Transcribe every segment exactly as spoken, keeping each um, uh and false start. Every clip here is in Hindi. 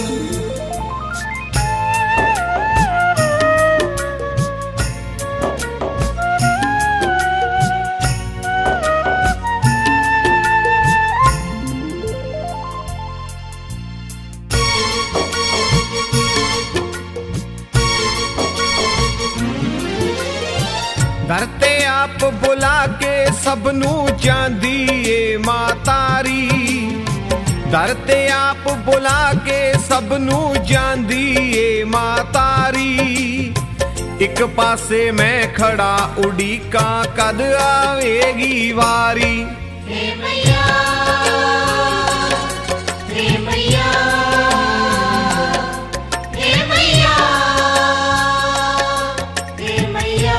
धरते आप बुला के सबनू चांदी ए मातारी, धरते आप बुला के सबनू चांदी ए मातारी। एक पासे मैं खड़ा उड़ी का कद आवेगी वारी। हे मैया, हे मैया, हे मैया, हे मैया।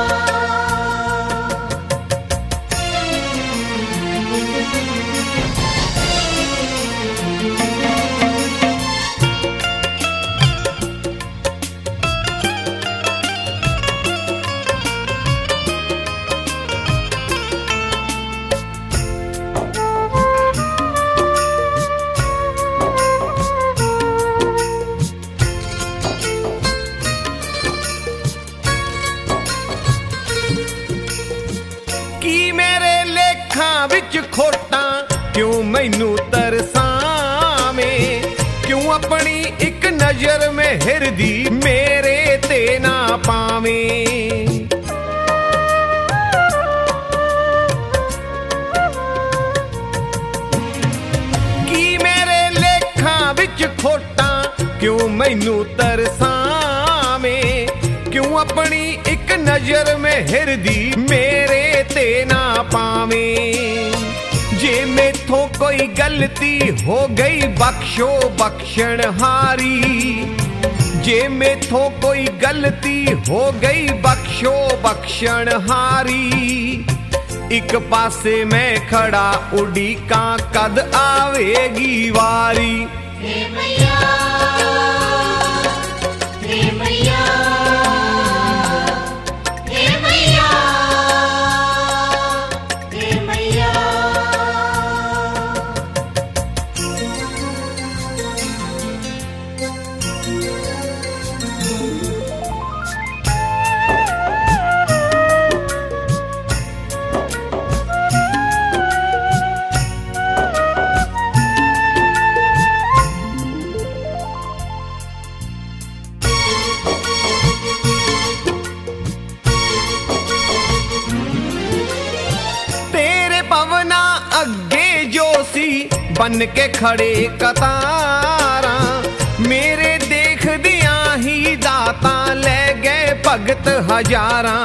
की मेरे लेखा विच खोटा क्यों मैनू तरसावें, क्यों अपनी एक नजर में हिरदी मेरे ते ना पावें। की मेरे लेखा विच खोटा क्यों मैनू तरसावें, क्यों अपनी एक नजर में हिरदी मेरे ते ना पावें। जे मेथों कोई गलती हो गई बख्शो बख्शण हारी, जे मेथों कोई गलती हो गई बख्शो बख्शण हारी। एक पासे मैं खड़ा उड़ी का कद आवेगी वारी। हे मैया, हे मैया, हे मैया, हे मैया। बन के खड़े कतारा, मेरे देख दिया ही दाता ले गए भगत हजारा।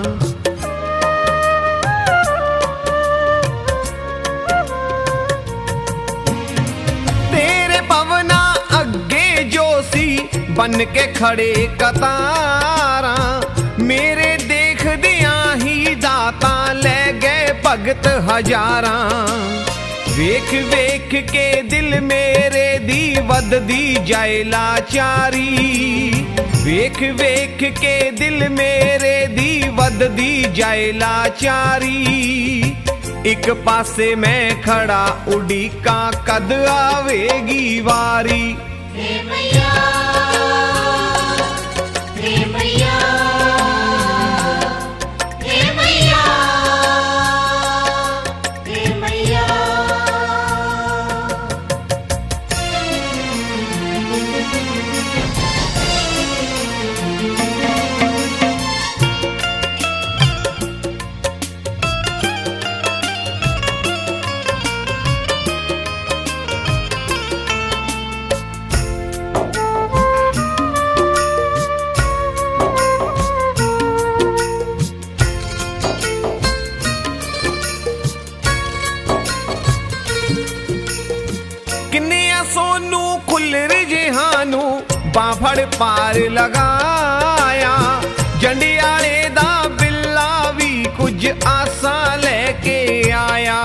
तेरे पवना अगे जोशी बन के खड़े कतारा, मेरे देख दिया ही दाता ले गए भगत हजारा। वेख वेख के दिल मेरे दी वद दी जाए लाचारी, वेख वेख के दिल मेरे दी वद दी जाए लाचारी। एक पासे मैं खड़ा उड़ी का कद आवेगी वारी। हे मैया, हे मैया, हे मैया, हे मैया। किन्निया सोनू खुल्लर जिहानू बाफड़ पार लगाया, जंडियाले दा बिल्ला भी कुछ आसा लेके आया।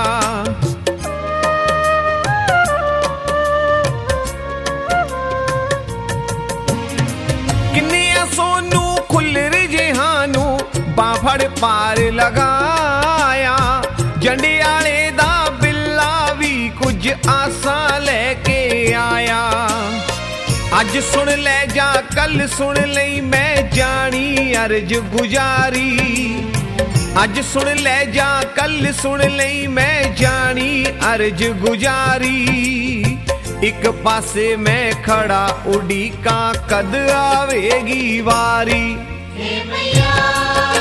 किन्निया सोनू खुल्लर जिहानू बाफड़ पार लगाया, जंडियाले दा बिल्ला भी कुछ आसा लेके आया। अज सुन ले जा कल सुन लई मैं जानी अर्ज गुजारी। अज सुन ले जा कल सुन लई मैं जानी अर्ज गुजारी। एक पासे मैं खड़ा उड़ीका कद आवेगी वारी। हे मैया